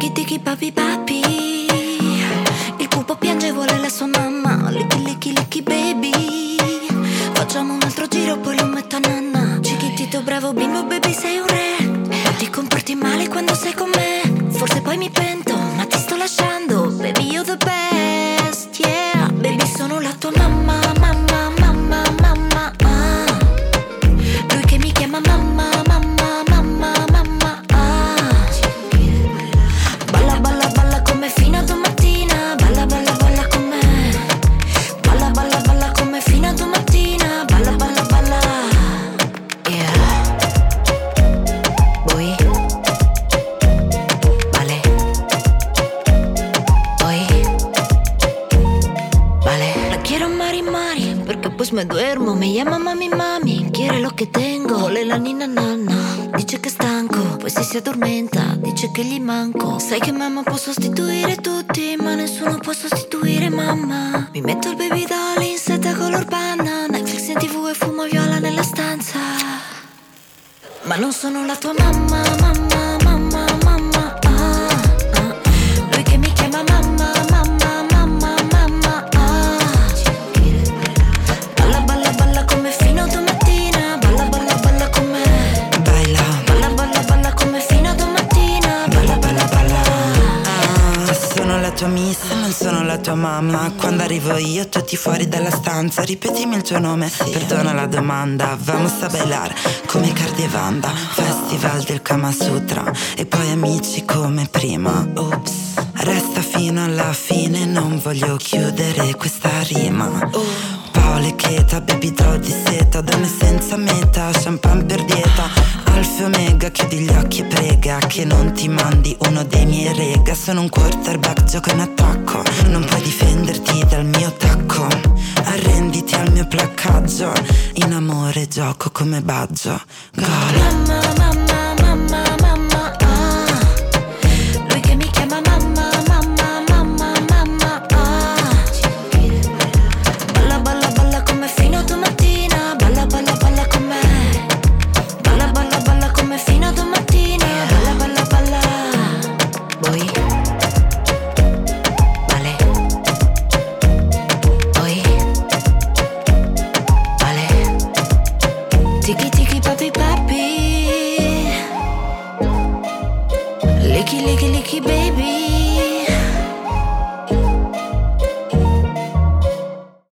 Tiki tiki papi papi. Il pupo piange e vuole la sua mamma. Licchi licchi licchi baby. Facciamo un altro giro poi lo metto a nanna. Chiquitito bravo bimbo baby sei un re. Ti comporti male quando sei con me. Forse poi mi pento ma ti sto lasciando. Baby you're the best, yeah. Baby sono la tua mamma, mamma, mamma, mamma, ah. Lui che mi chiama mamma, mamma, mamma, mamma, ah. Balla, balla, balla con me fino a domattina. Balla, balla, balla con me. Balla, balla, balla con me fino a domattina. Balla, balla, balla, yeah. Boy, vale. Boy, vale. La quiero mari mari, porque pues me duermo. Me llama mami mami, quiere lo que tengo. Vuole la nina nanna, dice che è stanco, poi si addormenta, dice che gli manco. Sai che mamma può sostituire tutti, ma nessuno può sostituire mamma. Mi metto il baby doll in seta color panna, Netflix in TV e fumo viola nella stanza. Ma non sono la tua mamma, mamma, mamma, mamma, ah, ah. Lui che mi chiama mamma, mamma, mamma, mamma, ah. Balla, balla, balla con me fino a domattina. Balla, balla, balla con me. Baila, Balla, balla, balla con me fino a domattina. Balla, balla, balla. ah, sono la tua miss, non sono la tua mamma. Quando arrivo io tutti fuori dalla stanza. Ripetimi il tuo nome, perdona la domanda. Vamos a bailar come Cardi e Vanda. Festival del Kama Sutra e poi amici come prima. Ops, resta fino alla fine, non voglio chiudere questa rima. Paola e Cheta, baby doll di seta, donne senza meta, champagne per dieta. Alfa e Omega, chiudi gli occhi e prega che non ti mandi uno dei miei rega. Sono un quarterback, gioco in attacco, non puoi difenderti dal mio tacco. Arrenditi al mio placcaggio, in amore gioco come Baggio. Gol. Mamma,